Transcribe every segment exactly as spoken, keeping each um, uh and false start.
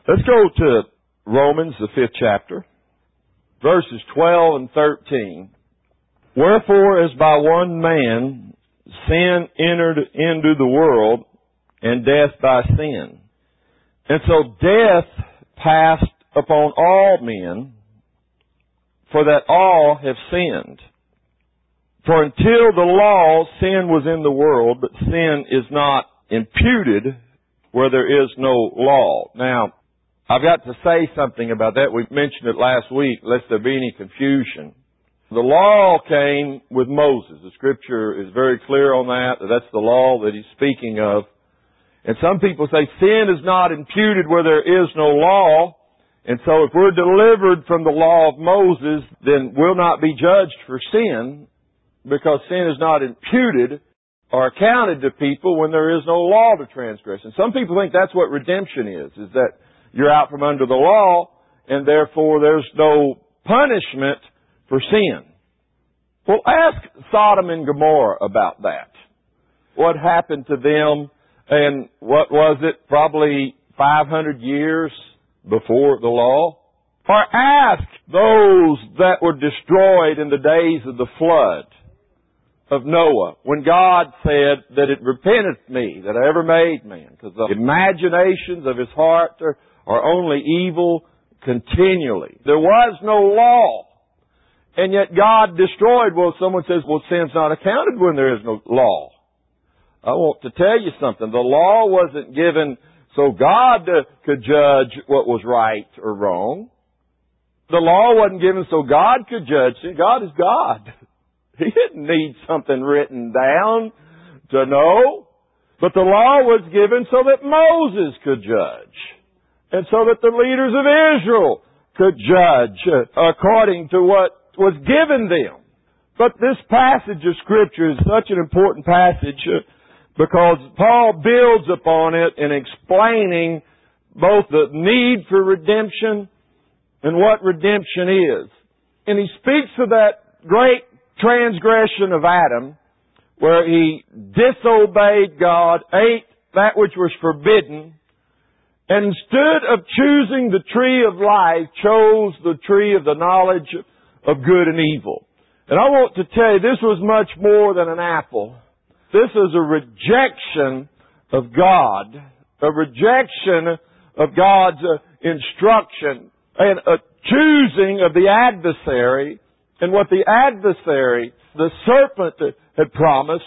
Let's go to Romans, the fifth chapter, verses twelve and thirteen. Wherefore, as by one man sin entered into the world, and death by sin. And so death passed upon all men, for that all have sinned. For until the law, sin was in the world, but sin is not imputed where there is no law. Now, I've got to say something about that. We mentioned it last week, lest there be any confusion. The law came with Moses. The Scripture is very clear on that. That's the law that he's speaking of. And some people say sin is not imputed where there is no law. And so if we're delivered from the law of Moses, then we'll not be judged for sin, because sin is not imputed or accounted to people when there is no law to transgress. And some people think that's what redemption is, is that you're out from under the law, and therefore there's no punishment for sin. Well, ask Sodom and Gomorrah about that. What happened to them, and what was it, probably five hundred years before the law? Or ask those that were destroyed in the days of the flood of Noah, when God said that it repenteth me that I ever made man, because the imaginations of his heart are, are only evil continually. There was no law, and yet God destroyed. Well, someone says, well, sin's not accounted when there is no law. I want to tell you something. The law wasn't given so God uh, could judge what was right or wrong. The law wasn't given so God could judge. See, God is God. He didn't need something written down to know. But the law was given so that Moses could judge, and so that the leaders of Israel could judge uh, according to what was given them. But this passage of Scripture is such an important passage uh, because Paul builds upon it in explaining both the need for redemption and what redemption is. And he speaks of that great transgression of Adam, where he disobeyed God, ate that which was forbidden, and instead of choosing the tree of life, chose the tree of the knowledge of good and evil. And I want to tell you, this was much more than an apple. This is a rejection of God, a rejection of God's instruction, and a choosing of the adversary, and what the adversary, the serpent, had promised,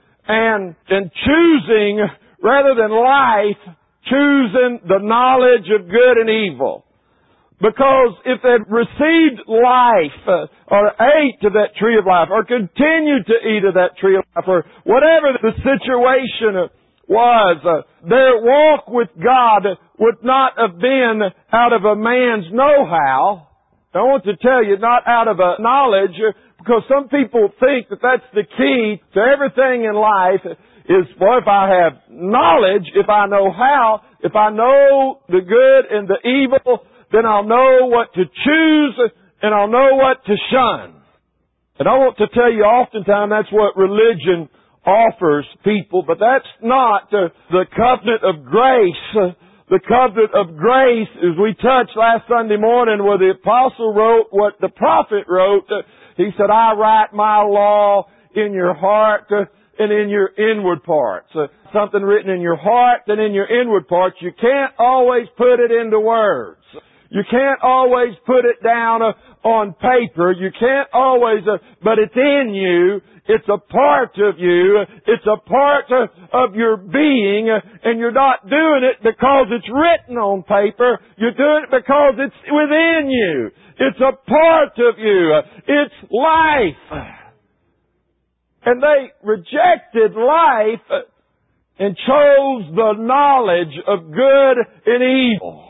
and in choosing, rather than life, choosing the knowledge of good and evil. Because if they'd received life, uh, or ate of that tree of life, or continued to eat of that tree of life, or whatever the situation was, uh, their walk with God would not have been out of a man's know-how. I want to tell you, not out of a knowledge, because some people think that that's the key to everything in life is, well, if I have knowledge, if I know how, if I know the good and the evil, then I'll know what to choose and I'll know what to shun. And I want to tell you, oftentimes that's what religion offers people, but that's not the, the covenant of grace. The covenant of grace, as we touched last Sunday morning, where the apostle wrote what the prophet wrote. He said, I write my law in your heart and in your inward parts. Something written in your heart and in your inward parts. You can't always put it into words. You can't always put it down on paper. You can't always, uh, but it's in you. It's a part of you. It's a part of, of your being, and you're not doing it because it's written on paper. You're doing it because it's within you. It's a part of you. It's life. And they rejected life and chose the knowledge of good and evil.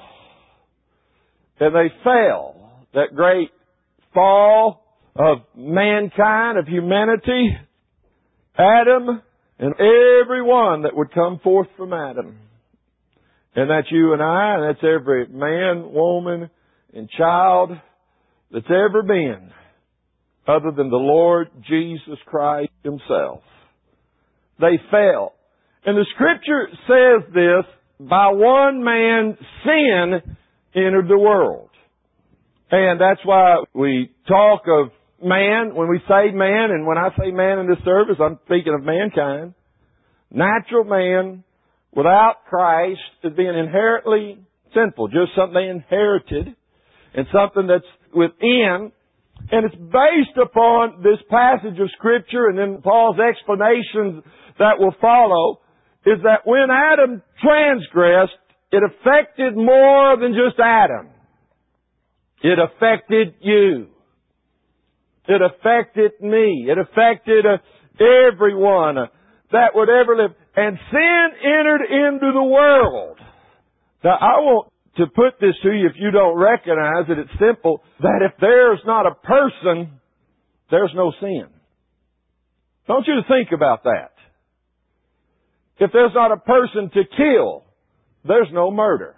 And they fell. That great fall of mankind, of humanity, Adam, and everyone that would come forth from Adam. And that's you and I, and that's every man, woman, and child that's ever been, other than the Lord Jesus Christ Himself. They fell. And the Scripture says this by one man sin entered the world. And that's why we talk of man, when we say man, and when I say man in this service, I'm speaking of mankind. Natural man without Christ is being inherently sinful, just something they inherited and something that's within. And it's based upon this passage of Scripture and then Paul's explanations that will follow, is that when Adam transgressed, it affected more than just Adam. It affected you. It affected me. It affected uh, everyone uh, that would ever live. And sin entered into the world. Now, I want to put this to you, if you don't recognize it, it's simple, that if there's not a person, there's no sin. I want you to think about that. If there's not a person to kill, there's no murder.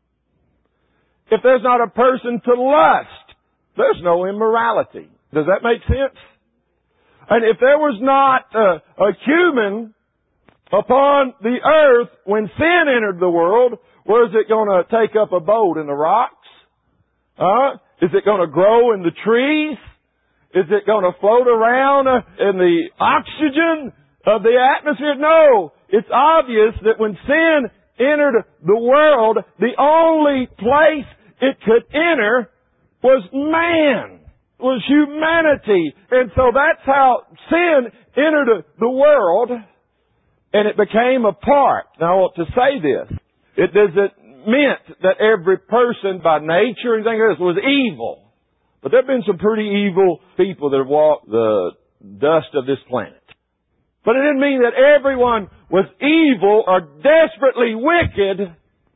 If there's not a person to lust, there's no immorality. Does that make sense? And if there was not a, a human upon the earth when sin entered the world, where is it going to take up abode? In the rocks? Uh, is it going to grow in the trees? Is it going to float around in the oxygen of the atmosphere? No. It's obvious that when sin entered the world, the only place it could enter was man, was humanity. And so that's how sin entered the world, and it became a part. Now I want to say this. It doesn't mean that every person by nature and anything like this was evil. But there have been some pretty evil people that have walked the dust of this planet. But it didn't mean that everyone was evil or desperately wicked.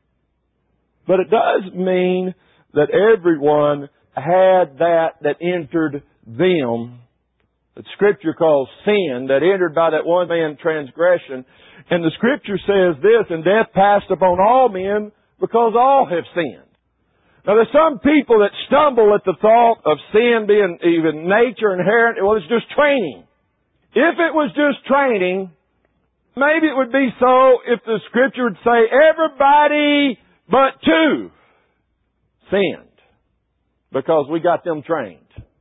But it does mean that everyone had that that entered them, that Scripture calls sin, that entered by that one man transgression. And the Scripture says this, and death passed upon all men because all have sinned. Now there's some people that stumble at the thought of sin being even nature inherent. Well, it's just training. If it was just training, maybe it would be so if the Scripture would say everybody but two sinned because we got them trained.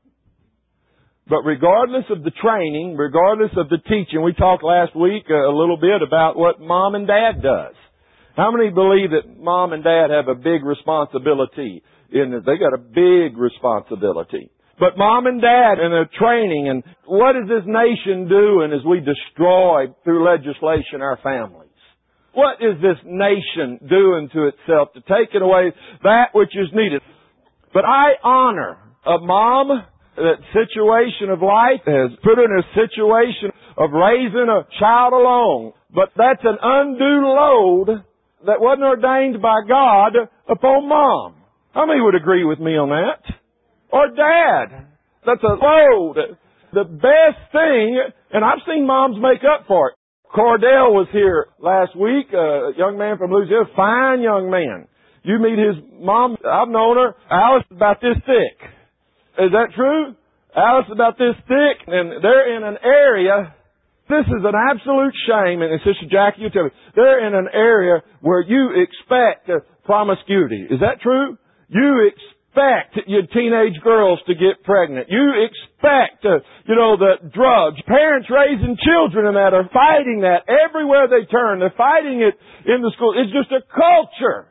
But regardless of the training, regardless of the teaching, we talked last week a little bit about what mom and dad does. How many believe that mom and dad have a big responsibility in that? They got a big responsibility. But mom and dad and their training, and what is this nation doing as we destroy through legislation our families? What is this nation doing to itself to take it away that which is needed? But I honor a mom that situation of life has put her in a situation of raising a child alone. But that's an undue load that wasn't ordained by God upon mom. How many would agree with me on that? Or dad. That's a load. The best thing, and I've seen moms make up for it. Cordell was here last week, a young man from Louisiana, fine young man. You meet his mom, I've known her, Alice is about this thick. Is that true? Alice is about this thick, and they're in an area, this is an absolute shame, and Sister Jackie, you tell me, they're in an area where you expect promiscuity. Is that true? You expect your teenage girls to get pregnant. You expect, uh, you know, the drugs. Parents raising children in that are fighting that everywhere they turn. They're fighting it in the school. It's just a culture.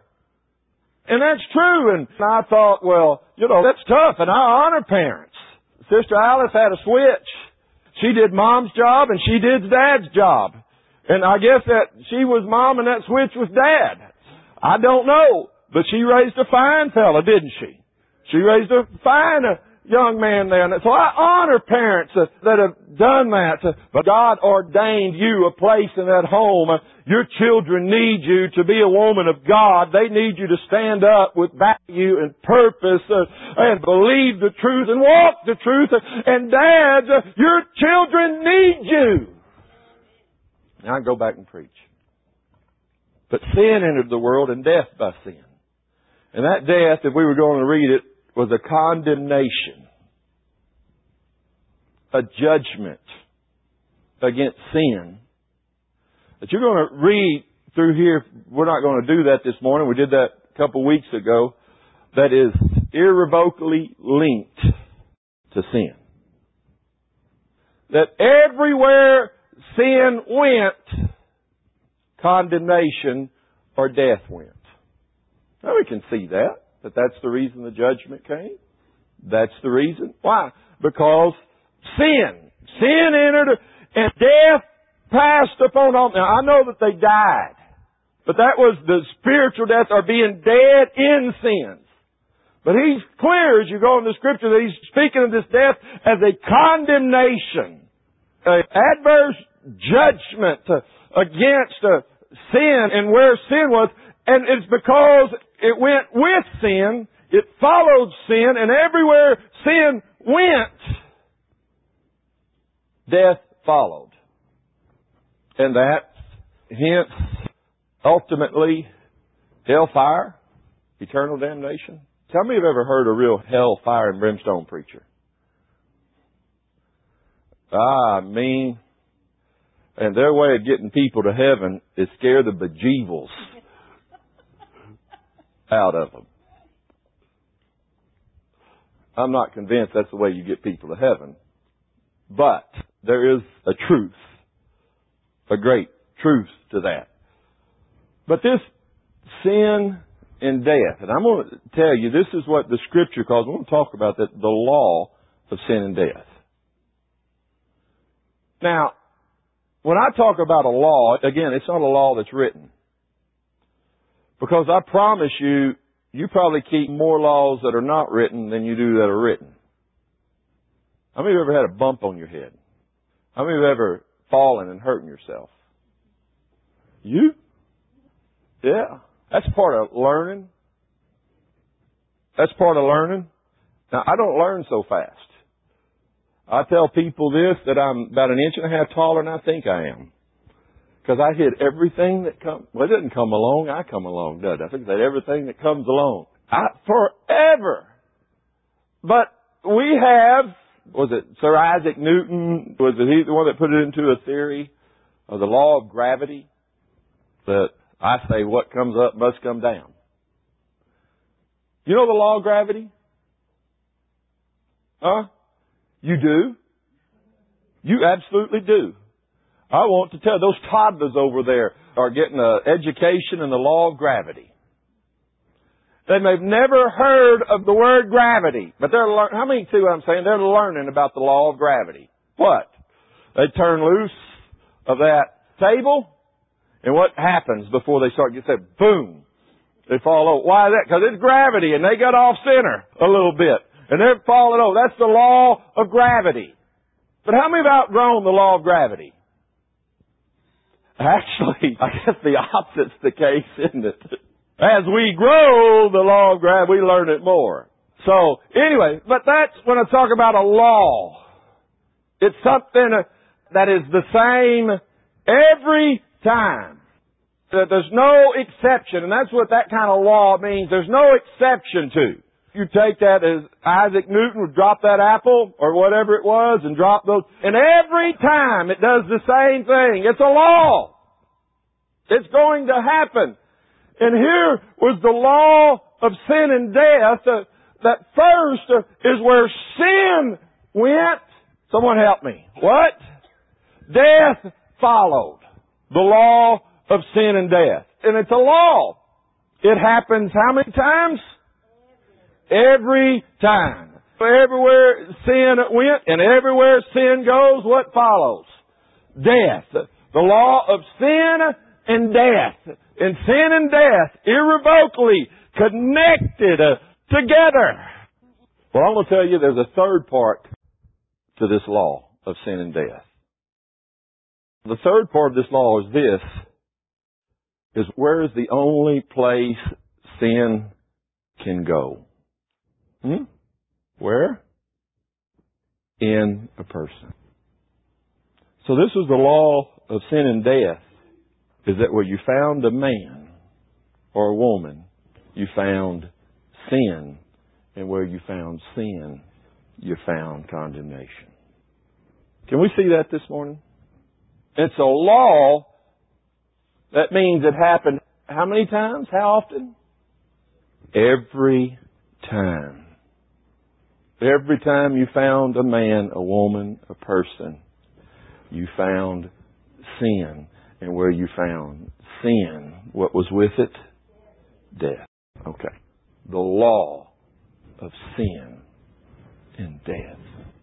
And that's true. And I thought, well, you know, that's tough, and I honor parents. Sister Alice had a switch. She did mom's job and she did dad's job. And I guess that she was mom and that switch was dad. I don't know. But she raised a fine fella, didn't she? She raised a fine uh, young man there. And so I honor parents uh, that have done that. Uh, but God ordained you a place in that home. Uh, your children need you to be a woman of God. They need you to stand up with value and purpose uh, and believe the truth and walk the truth. Uh, and dads, uh, your children need you. Now I go back and preach. But sin entered the world and death by sin. And that death, if we were going to read it, was a condemnation, a judgment against sin. That you're going to read through here. We're not going to do that this morning. We did that a couple of weeks ago. That is irrevocably linked to sin. That everywhere sin went, condemnation or death went. Now we can see that. That that's the reason the judgment came. That's the reason. Why? Because sin. Sin entered and death passed upon all. Now I know that they died. But that was the spiritual death or being dead in sins. But he's clear as you go in the Scripture that he's speaking of this death as a condemnation. An adverse judgment against sin and where sin was. And it's because it went with sin, it followed sin, and everywhere sin went, death followed. And that, hence, ultimately, hellfire, eternal damnation. Tell me if you've ever heard a real hellfire and brimstone preacher. Ah, I mean, and their way of getting people to heaven is scare the bejeevils out of them. I'm not convinced that's the way you get people to heaven. But there is a truth, a great truth to that. But this sin and death, and I'm going to tell you, this is what the Scripture calls, I'm going to talk about that, the law of sin and death. Now, when I talk about a law, again, it's not a law that's written. Because I promise you, you probably keep more laws that are not written than you do that are written. How many of you ever had a bump on your head? How many of you have ever fallen and hurting yourself? You? Yeah. That's part of learning. That's part of learning. Now, I don't learn so fast. I tell people this, that I'm about an inch and a half taller than I think I am. Because I hit everything that comes, well, it doesn't come along, I come along, does it? I think that everything that comes along. I, forever. But we have, was it Sir Isaac Newton, was it he the one that put it into a theory of the law of gravity? That I say what comes up must come down. You know the law of gravity? Huh? You do? You absolutely do. I want to tell those toddlers over there are getting an education in the law of gravity. They may have never heard of the word gravity, but they're learning. How many see what I'm saying? They're learning about the law of gravity. What? They turn loose of that table, and what happens before they start getting set? Boom! They fall over. Why is that? Because it's gravity, and they got off center a little bit, and they're falling over. That's the law of gravity. But how many have outgrown the law of gravity? Actually, I guess the opposite's the case, isn't it? As we grow the law of gravity, we learn it more. So, anyway, but that's when I talk about a law. It's something that is the same every time. There's no exception, and that's what that kind of law means. There's no exception to. You take that as Isaac Newton would drop that apple or whatever it was and drop those. And every time it does the same thing. It's a law. It's going to happen. And here was the law of sin and death. Uh, that first uh, is where sin went. Someone help me. What? Death followed. The law of sin and death. And it's a law. It happens how many times? Every time. Everywhere sin went and everywhere sin goes, what follows? Death. The law of sin and death. And sin and death irrevocably connected uh, together. Well, I'm going to tell you there's a third part to this law of sin and death. The third part of this law is this, is where is the only place sin can go? Hmm? Where? In a person. So this is the law of sin and death, is that where you found a man or a woman, you found sin. And where you found sin, you found condemnation. Can we see that this morning? It's a law That means it happened how many times? How often? Every time. Every time you found a man, a woman, a person, you found sin. And where you found sin, what was with it? Death. Okay. The law of sin and death.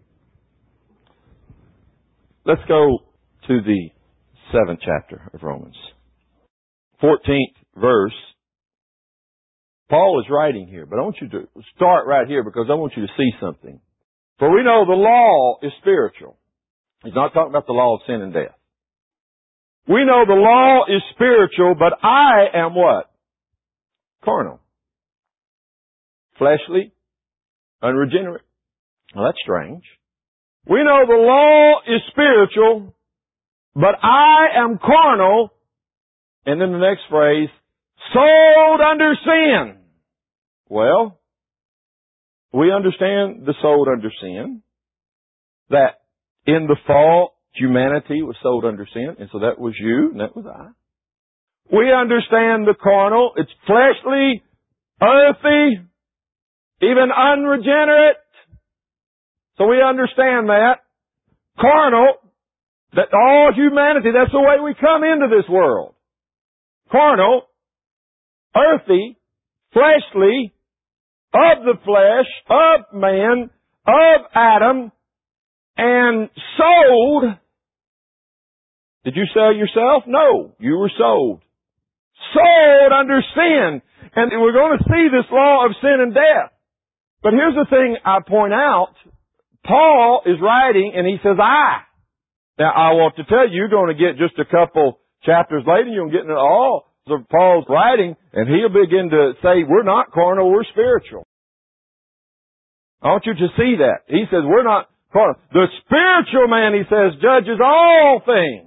Let's go to the seventh chapter of Romans. fourteenth verse. Paul is writing here, but I want you to start right here because I want you to see something. For we know the law is spiritual. He's not talking about the law of sin and death. We know the law is spiritual, but I am what? Carnal. Fleshly. Unregenerate. Well, that's strange. We know the law is spiritual, but I am carnal. And then the next phrase, sold under sin. Well, we understand the sold under sin. That in the fall, humanity was sold under sin. And so that was you and that was I. We understand the carnal. It's fleshly, earthy, even unregenerate. So we understand that. Carnal, that all humanity, that's the way we come into this world. Carnal, earthy, fleshly, of the flesh, of man, of Adam, and sold. Did you sell yourself? No, you were sold. Sold under sin. And we're going to see this law of sin and death. But here's the thing I point out. Paul is writing and he says, I. Now I want to tell you, you're going to get just a couple chapters later, you're going to get into all of Paul's writing, and he'll begin to say, we're not carnal, we're spiritual. I want you to see that. He says, we're not carnal. The spiritual man, he says, judges all things.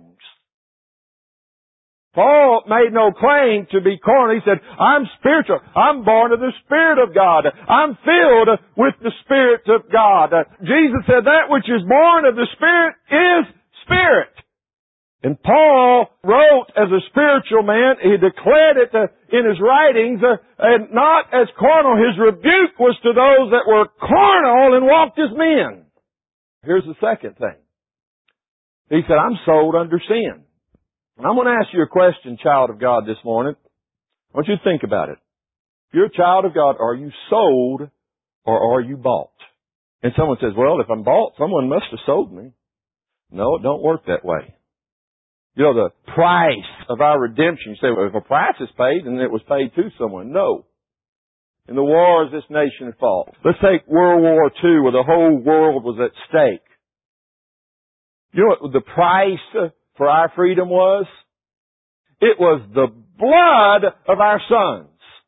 Paul made no claim to be carnal. He said, I'm spiritual. I'm born of the Spirit of God. I'm filled with the Spirit of God. Jesus said that which is born of the Spirit is spirit. And Paul wrote as a spiritual man. He declared it in his writings, and not as carnal. His rebuke was to those that were carnal and walked as men. Here's the second thing. He said, I'm sold under sin. And I'm going to ask you a question, child of God, this morning. I want you to think about it. If you're a child of God, are you sold or are you bought? And someone says, well, if I'm bought, someone must have sold me. No, it don't work that way. You know, the price of our redemption, you say, well, if a price is paid, then it was paid to someone. No. In the wars this nation fought. Let's take World War Two, where the whole world was at stake. You know what the price for our freedom was? It was the blood of our sons.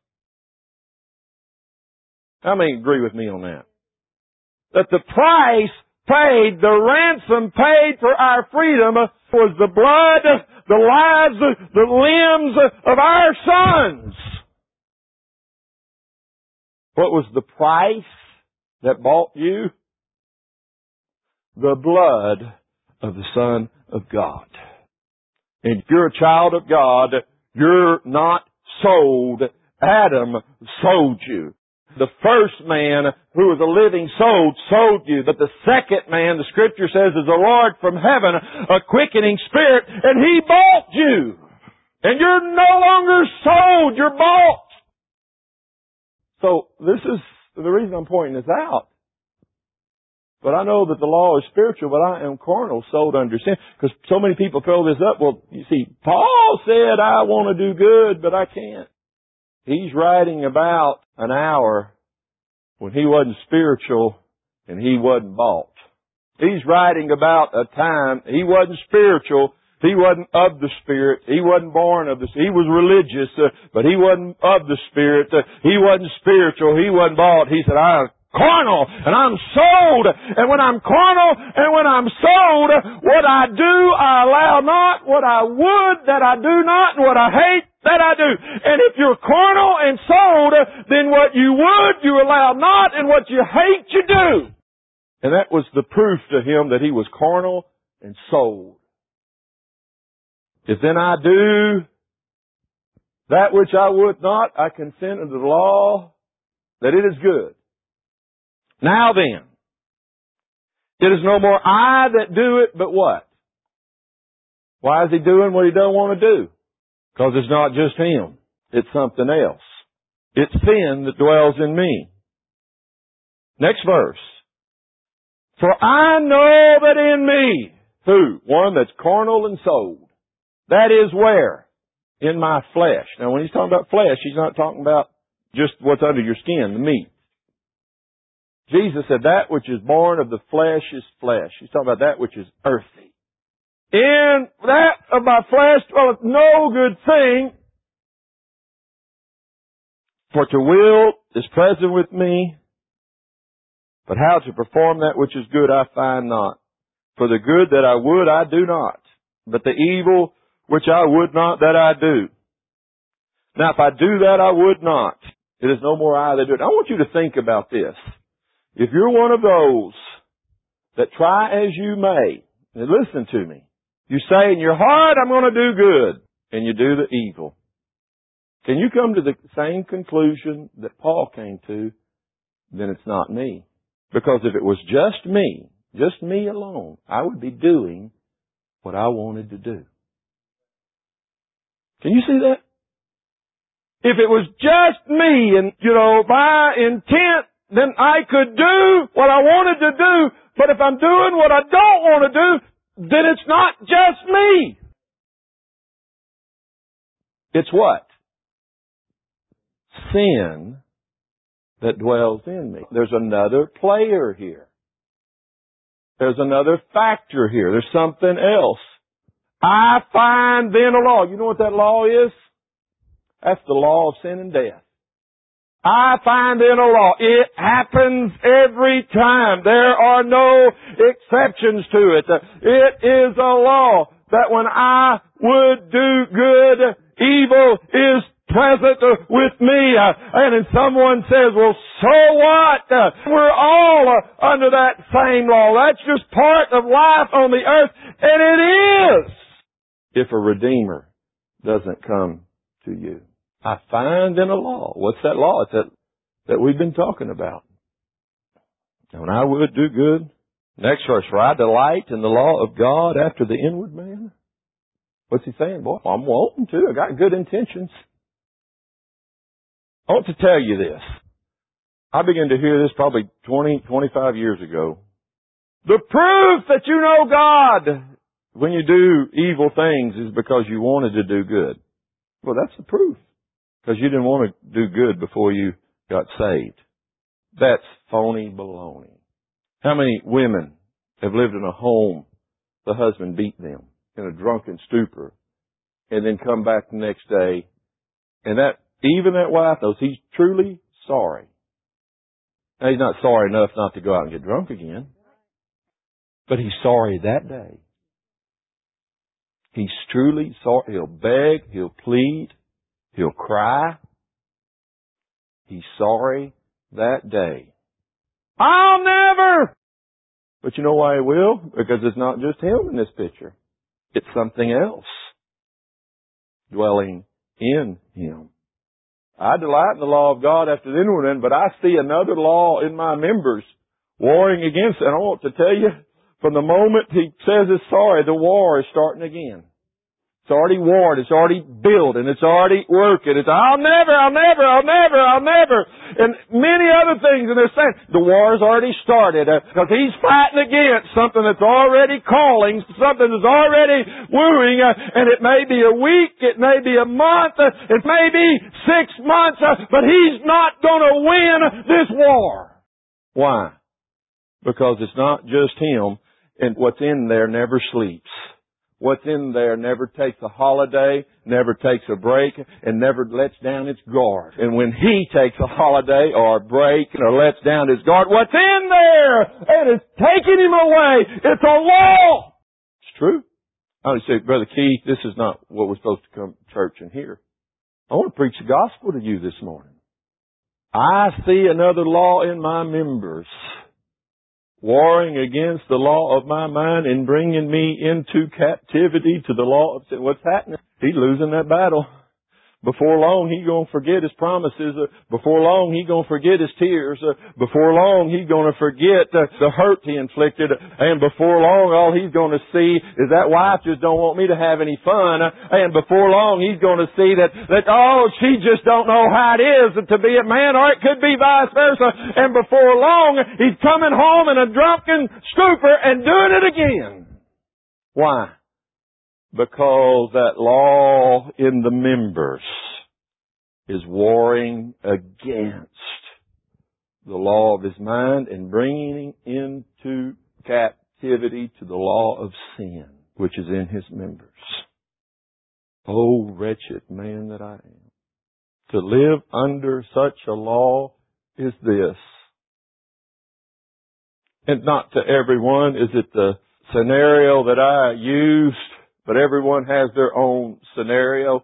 How many agree with me on that? That the price paid, the ransom paid for our freedom was the blood, the lives, the limbs of our sons. What was the price that bought you? The blood of the Son of God. And if you're a child of God, you're not sold. Adam sold you. The first man who was a living soul sold you. But the second man, the Scripture says, is the Lord from heaven, a quickening spirit, and He bought you. And you're no longer sold, you're bought. So this is the reason I'm pointing this out. But I know that the law is spiritual, but I am carnal, sold under sin. Because so many people throw this up. Well, you see, Paul said, I want to do good, but I can't. He's writing about an hour when he wasn't spiritual and he wasn't bought. He's writing about a time he wasn't spiritual. He wasn't of the Spirit. He wasn't born of the Spirit. He was religious, uh, but he wasn't of the Spirit. Uh, he wasn't spiritual. He wasn't bought. He said, I'm carnal and I'm sold. And when I'm carnal and when I'm sold, what I do I allow not, what I would that I do not, and what I hate that I do. And if you're carnal and sold, then what you would you allow not, and what you hate you do. And that was the proof to him that he was carnal and sold. If then I do That which I would not, I consent unto the law, that it is good. Now then, it is no more I that do it, but what? Why is he doing what he don't want to do? Because it's not just him. It's something else. It's sin that dwells in me. Next verse. For I know that in me, who? One that's carnal and sold. That is where? In my flesh. Now when he's talking about flesh, he's not talking about just what's under your skin, the meat. Jesus said that which is born of the flesh is flesh. He's talking about that which is earthy. In that of my flesh dwelleth no good thing, for to will is present with me, but how to perform that which is good I find not. For the good that I would I do not, but the evil which I would not that I do. Now if I do that I would not, it is no more I that do it. I want you to think about this. If you're one of those that try as you may, and listen to me, you say in your heart, I'm going to do good, and you do the evil. Can you come to the same conclusion that Paul came to? Then it's not me. Because if it was just me, just me alone, I would be doing what I wanted to do. Can you see that? If it was just me and, you know, my intent, then I could do what I wanted to do. But if I'm doing what I don't want to do, then it's not just me. It's what? Sin that dwells in me. There's another player here. There's another factor here. There's something else. I find then a law. You know what that law is? That's the law of sin and death. I find in a law. It happens every time. There are no exceptions to it. It is a law that when I would do good, evil is present with me. And then someone says, well, so what? We're all under that same law. That's just part of life on the earth. And it is. If a Redeemer doesn't come to you. I find in a law. What's that law? It's that, that we've been talking about. And when I would do good. Next verse. For I delight in the law of God after the inward man. What's he saying? Boy, I'm wanting to. I got good intentions. I want to tell you this. I began to hear this probably twenty, twenty-five years ago. The proof that you know God when you do evil things is because you wanted to do good. Well, that's the proof. Because you didn't want to do good before you got saved. That's phony baloney. How many women have lived in a home, the husband beat them in a drunken stupor, and then come back the next day, and that, even that wife knows he's truly sorry. Now, he's not sorry enough not to go out and get drunk again, but he's sorry that day. He's truly sorry. He'll beg, he'll plead, he'll cry. He's sorry that day. I'll never! But you know why he will? Because it's not just him in this picture. It's something else dwelling in him. I delight in the law of God after the inward man, but I see another law in my members warring against it. And I want to tell you, from the moment he says he's sorry, the war is starting again. It's already warred, it's already built, and it's already working. It's, I'll never, I'll never, I'll never, I'll never. And many other things, and they're saying, the war's already started, uh, because he's fighting against something that's already calling, something that's already wooing, uh, and it may be a week, it may be a month, uh, it may be six months, uh, but he's not gonna win this war. Why? Because it's not just him, and what's in there never sleeps. What's in there never takes a holiday, never takes a break, and never lets down its guard. And when he takes a holiday or a break or lets down his guard, what's in there? And it's taking him away. It's a law. It's true. I would say, Brother Keith, this is not what we're supposed to come to church and hear. I want to preach the gospel to you this morning. I see another law in my members, warring against the law of my mind and bringing me into captivity to the law of sin. What's happening? He's losing that battle. before long He's going to forget His promises. Uh, before long He's going to forget His tears. Uh, before long He's going to forget uh, the hurt He inflicted. And before long all He's going to see is that wife just don't want me to have any fun. Uh, and before long He's going to see that, that, oh, she just don't know how it is to be a man, or it could be vice versa. And before long He's coming home in a drunken stupor and doing it again. Why? Because that law in the members is warring against the law of his mind and bringing into captivity to the law of sin, which is in his members. Oh, wretched man that I am. To live under such a law is this. And not to everyone is it the scenario that I used, but everyone has their own scenario.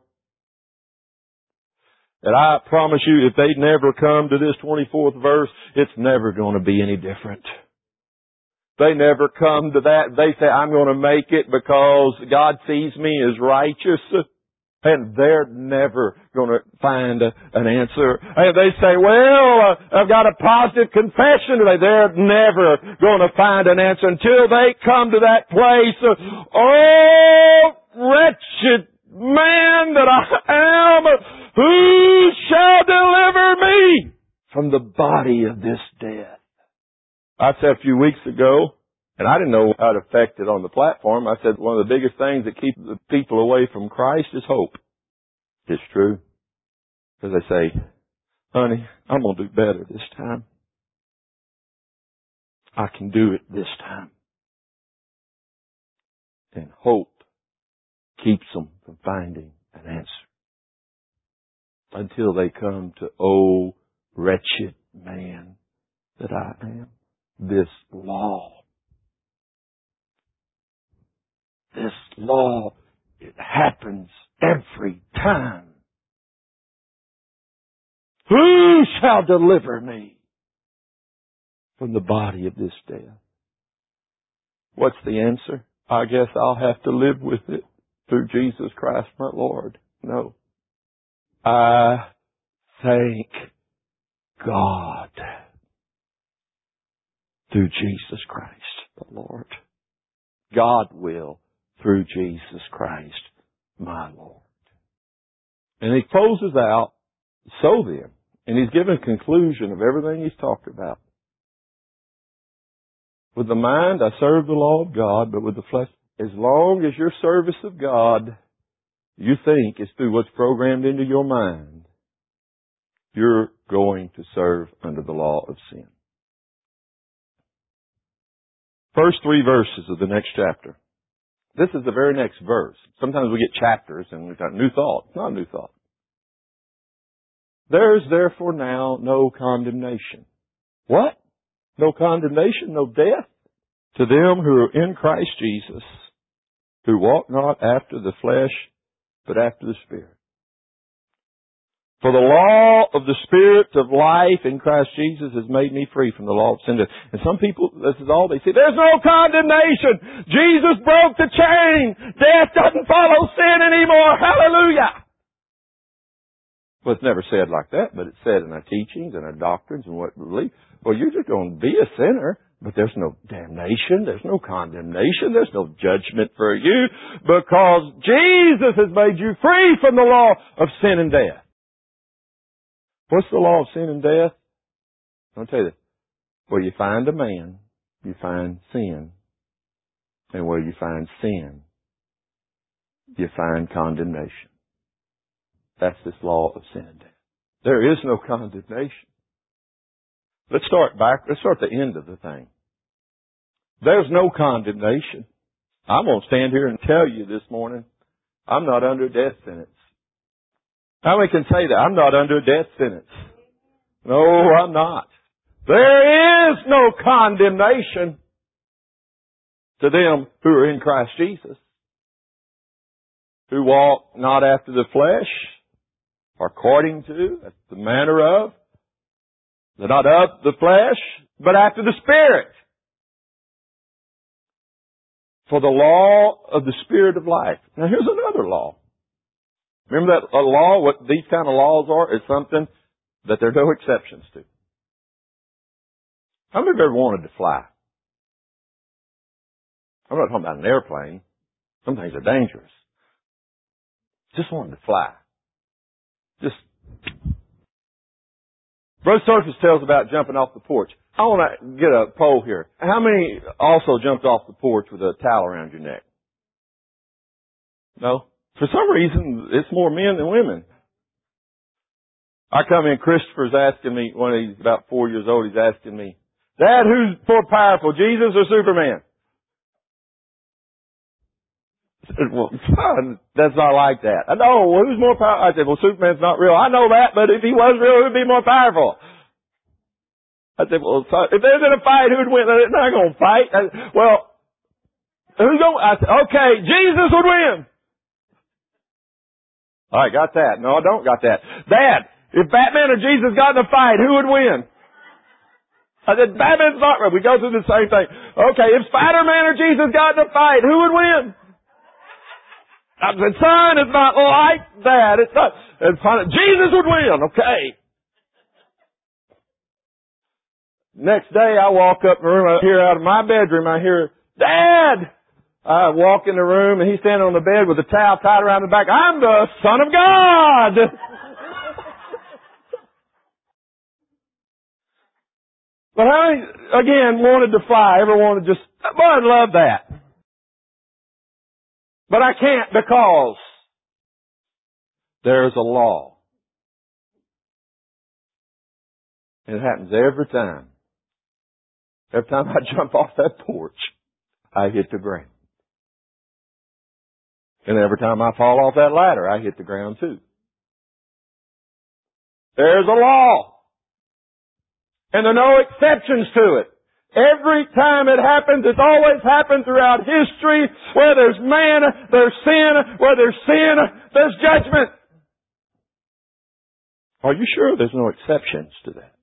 And I promise you, if they never come to this twenty-fourth verse, it's never going to be any different. They never come to that. They say, I'm going to make it because God sees me as righteous. And they're never going to find a, an answer. And they say, well, uh, I've got a positive confession today. They're never going to find an answer until they come to that place. Uh, oh, wretched man that I am, who shall deliver me from the body of this death? I said a few weeks ago, and I didn't know how it affected on the platform. I said one of the biggest things that keep the people away from Christ is hope. It's true. Because they say, honey, I'm going to do better this time. I can do it this time. And hope keeps them from finding an answer. Until they come to, oh, wretched man that I am. This law. This law, it happens every time. Who shall deliver me from the body of this death? What's the answer? I guess I'll have to live with it through Jesus Christ my Lord. No. I thank God through Jesus Christ the Lord. God will through Jesus Christ, my Lord. And he closes out, so then, and he's given a conclusion of everything he's talked about. With the mind, I serve the law of God, but with the flesh, as long as your service of God, you think is through what's programmed into your mind, you're going to serve under the law of sin. First three verses of the next chapter. This is the very next verse. Sometimes we get chapters and we've got new thought. It's not a new thought. There is therefore now no condemnation. What? No condemnation, no death? To them who are in Christ Jesus, who walk not after the flesh, but after the Spirit. For the law of the Spirit of life in Christ Jesus has made me free from the law of sin. And some people, this is all they say, there's no condemnation. Jesus broke the chain. Death doesn't follow sin anymore. Hallelujah. Well, it's never said like that, but it's said in our teachings and our doctrines and what we believe. Well, you're just going to be a sinner, but there's no damnation. There's no condemnation. There's no judgment for you because Jesus has made you free from the law of sin and death. What's the law of sin and death? I'll tell you this. Where you find a man, you find sin. And where you find sin, you find condemnation. That's this law of sin and death. There is no condemnation. Let's start back. Let's start at the end of the thing. There's no condemnation. I'm going to stand here and tell you this morning, I'm not under a death sentence. How many can say that? I'm not under a death sentence. No, I'm not. There is no condemnation to them who are in Christ Jesus, who walk not after the flesh, or according to, that's the manner of. They're not of the flesh, but after the Spirit. For the law of the Spirit of life. Now here's another law. Remember that a law, what these kind of laws are, is something that there are no exceptions to. How many of you ever wanted to fly? I'm not talking about an airplane. Some things are dangerous. Just wanted to fly. Just. Brother Surface tells about jumping off the porch. I want to get a poll here. How many also jumped off the porch with a towel around your neck? No? For some reason, it's more men than women. I come in, Christopher's asking me, when he's about four years old, he's asking me, Dad, who's more powerful, Jesus or Superman? I said, well, son, that's not like that. I know, well, who's more powerful? I said, well, Superman's not real. I know that, but if he was real, who'd be more powerful? I said, well, son, if there's in a fight, who'd win? They're not going to fight. I said, well, who's going to? I said, okay, Jesus would win. All right, got that. No, I don't got that. Dad, if Batman or Jesus got in a fight, who would win? I said, Batman's not real. We go through the same thing. Okay, if Spider-Man or Jesus got in a fight, who would win? I said, son, it's not like that. It's not. It's fine. Jesus would win. Okay. Next day, I walk up in the room. I hear out of my bedroom, I hear, Dad! I walk in the room, and he's standing on the bed with a towel tied around the back. I'm the Son of God! But I, again, wanted to fly. Ever wanted to just, well, I'd love that. But I can't because there's a law. And it happens every time. Every time I jump off that porch, I hit the ground. And every time I fall off that ladder, I hit the ground too. There's a law. And there are no exceptions to it. Every time it happens, it's always happened throughout history. Where there's man, there's sin. Where there's sin, there's judgment. Are you sure there's no exceptions to that?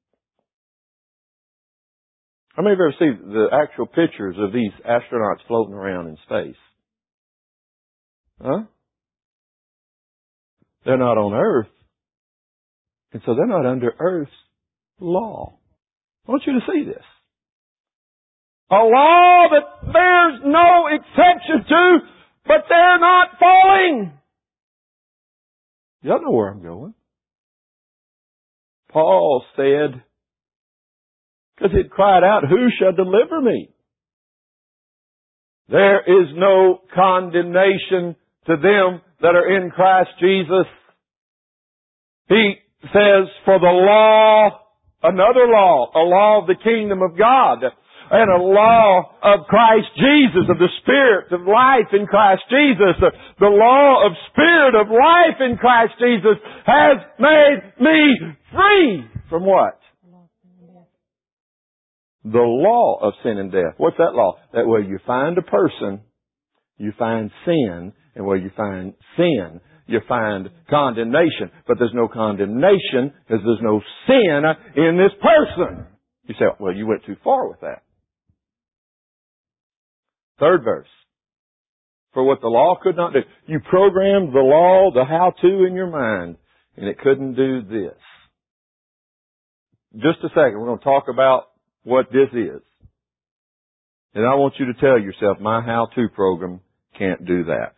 How many of you ever seen the actual pictures of these astronauts floating around in space? Huh? They're not on Earth. And so they're not under Earth's law. I want you to see this. A law that there's no exception to, but they're not falling. Y'all know where I'm going. Paul said, because he'd cried out, who shall deliver me? There is no condemnation to them that are in Christ Jesus. He says, for the law, another law, a law of the kingdom of God, and a law of Christ Jesus, of the Spirit of life in Christ Jesus, the law of Spirit of life in Christ Jesus has made me free from what? The law of sin and death. What's that law? That where you find a person, you find sin, and where you find sin, you find condemnation. But there's no condemnation because there's no sin in this person. You say, well, you went too far with that. Third verse. For what the law could not do. You programmed the law, the how-to in your mind, and it couldn't do this. Just a second, we're going to talk about what this is. And I want you to tell yourself, my how-to program can't do that.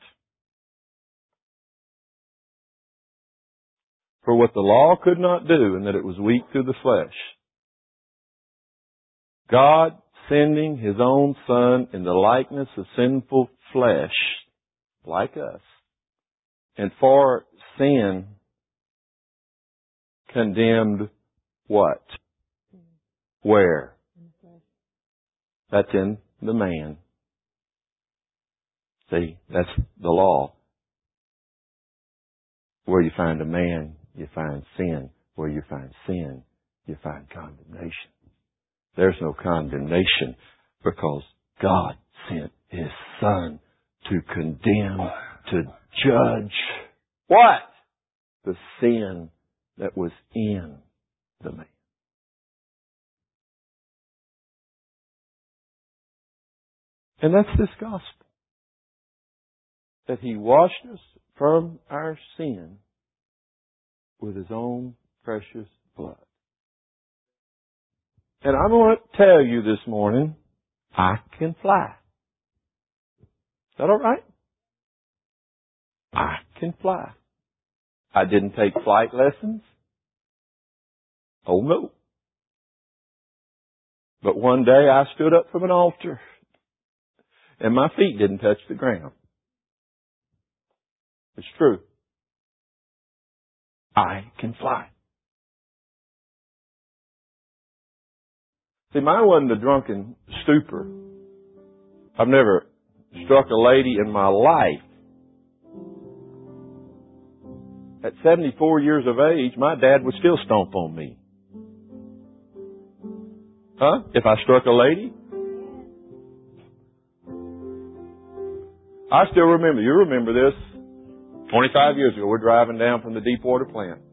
For what the law could not do, and that it was weak through the flesh, God sending His own Son in the likeness of sinful flesh, like us, and for sin, condemned what? Where? That's in the man. See, that's the law. Where you find a man, you find sin. Where you find sin, you find condemnation. There's no condemnation because God sent His Son to condemn, to judge what? The sin that was in the man. And that's this gospel. that He washed us from our sin with His own precious blood. And I want to tell you this morning, I can fly. Is that all right? I can fly. I didn't take flight lessons. Oh no. But one day I stood up from an altar and my feet didn't touch the ground. It's true. I can fly. See, mine wasn't a drunken stupor. I've never struck a lady in my life. At seventy-four years of age, my dad would still stomp on me. Huh? If I struck a lady? I still remember. You remember this. twenty-five years ago, we're driving down from the Deepwater plant.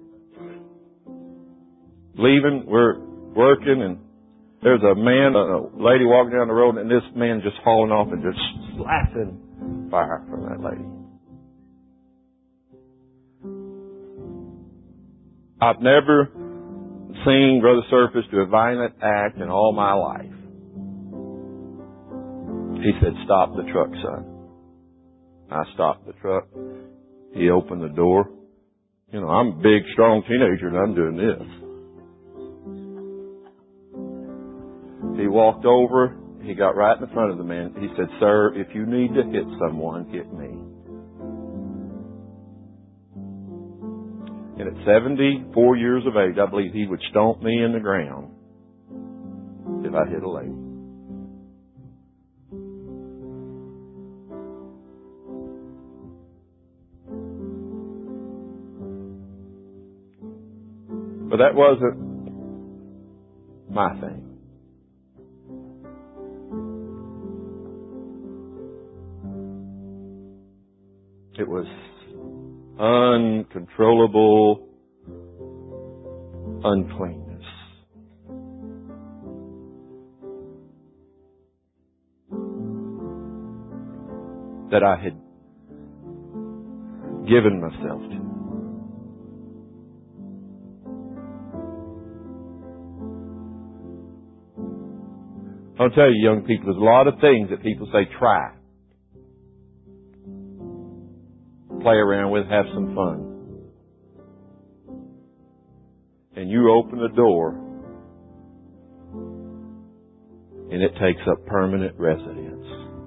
Leaving, we're working, and there's a man, a lady walking down the road, and this man just hauling off and just slapping fire from that lady. I've never seen Brother Surface do a violent act in all my life. He said, "Stop the truck, son." I stopped the truck. He opened the door. You know, I'm a big, strong teenager and I'm doing this. He walked over. He got right in front of the man. He said, "Sir, if you need to hit someone, hit me." And at seventy-four years of age, I believe he would stomp me in the ground if I hit a lady. But that wasn't my thing. It was uncontrollable uncleanness. That I had given myself to. I'll tell you, young people, there's a lot of things that people say, try. Play around with, have some fun. And you open the door, and it takes up permanent residence.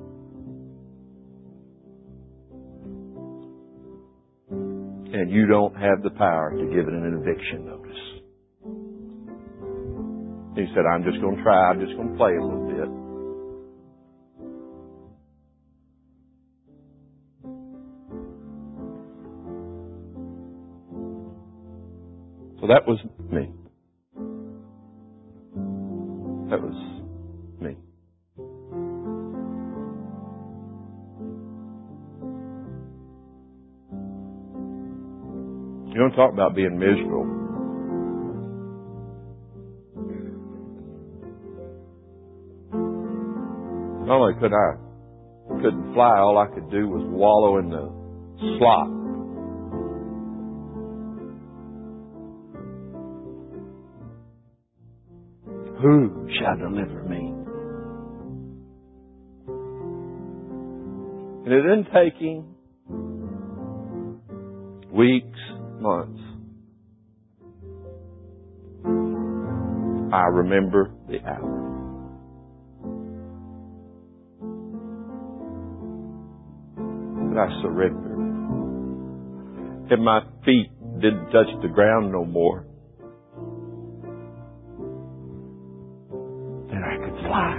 And you don't have the power to give it an eviction notice. He said, "I'm just going to try. I'm just going to play a little bit." So that was me. That was me. You don't talk about being miserable. Not only could I couldn't fly, all I could do was wallow in the slop. Who shall deliver me? And it didn't take him weeks, months. I remember the hour. I surrendered. And my feet didn't touch the ground no more. And I could fly.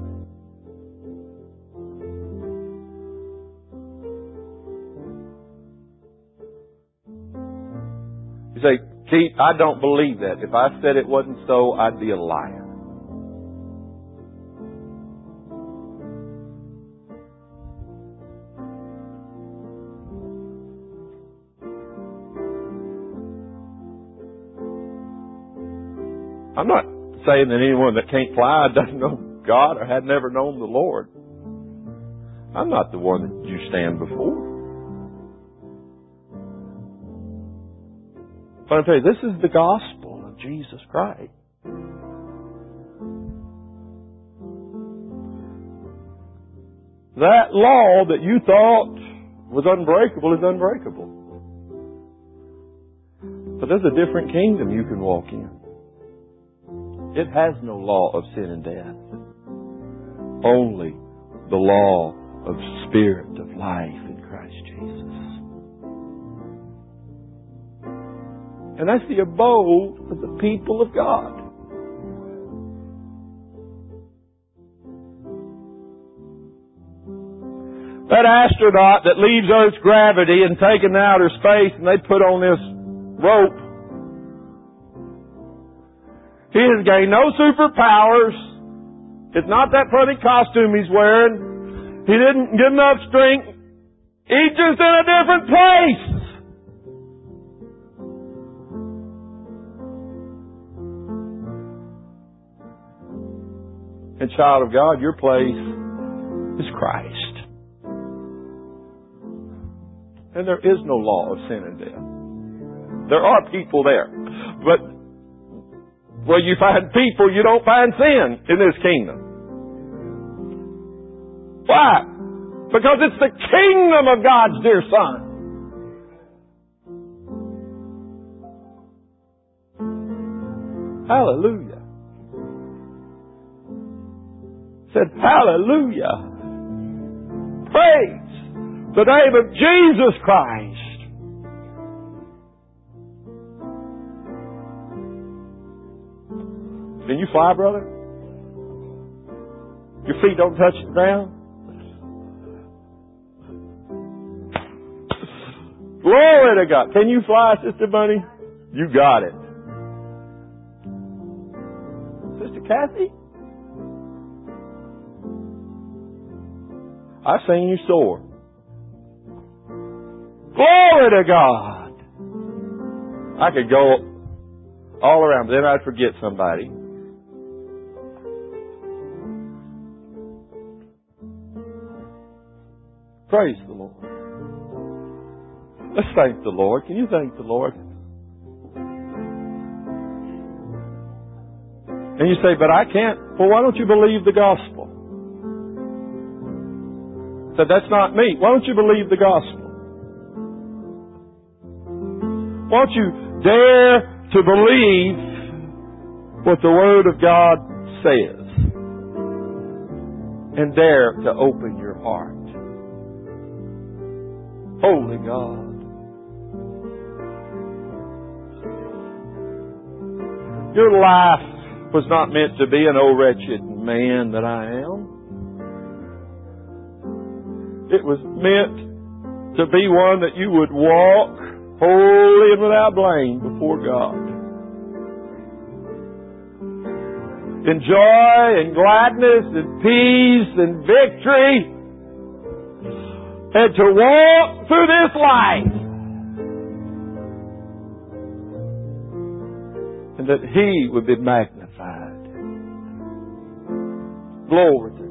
You say, "Keith, I don't believe that. If I said it wasn't so, I'd be a liar." I'm not saying that anyone that can't fly doesn't know God or had never known the Lord. I'm not the one that you stand before. But I tell you, this is the gospel of Jesus Christ. That law that you thought was unbreakable is unbreakable. But there's a different kingdom you can walk in. It has no law of sin and death. Only the law of spirit of life in Christ Jesus. And that's the abode of the people of God. That astronaut that leaves Earth's gravity and taken outer space, and they put on this rope, he has gained no superpowers. It's not that funny costume he's wearing. He didn't get enough strength. He's just in a different place. And child of God, your place is Christ. And there is no law of sin and death. There are people there. But where you find people, you don't find sin in this kingdom. Why? Because it's the kingdom of God's dear Son. Hallelujah. Said, hallelujah. Praise the name of Jesus Christ. Can you fly, brother? Your feet don't touch the ground? Glory to God. Can you fly, Sister Bunny? You got it. Sister Kathy? I've seen you soar. Glory to God. I could go all around, but then I'd forget somebody. Praise the Lord. Let's thank the Lord. Can you thank the Lord? And you say, but I can't. Well, why don't you believe the gospel? Said, that's not me. Why don't you believe the gospel? Why don't you dare to believe what the Word of God says? And dare to open your heart. Holy God. Your life was not meant to be an old wretched man that I am. It was meant to be one that you would walk holy and without blame before God. In joy and gladness and peace and victory. And to walk through this life. And that He would be magnified. Glory to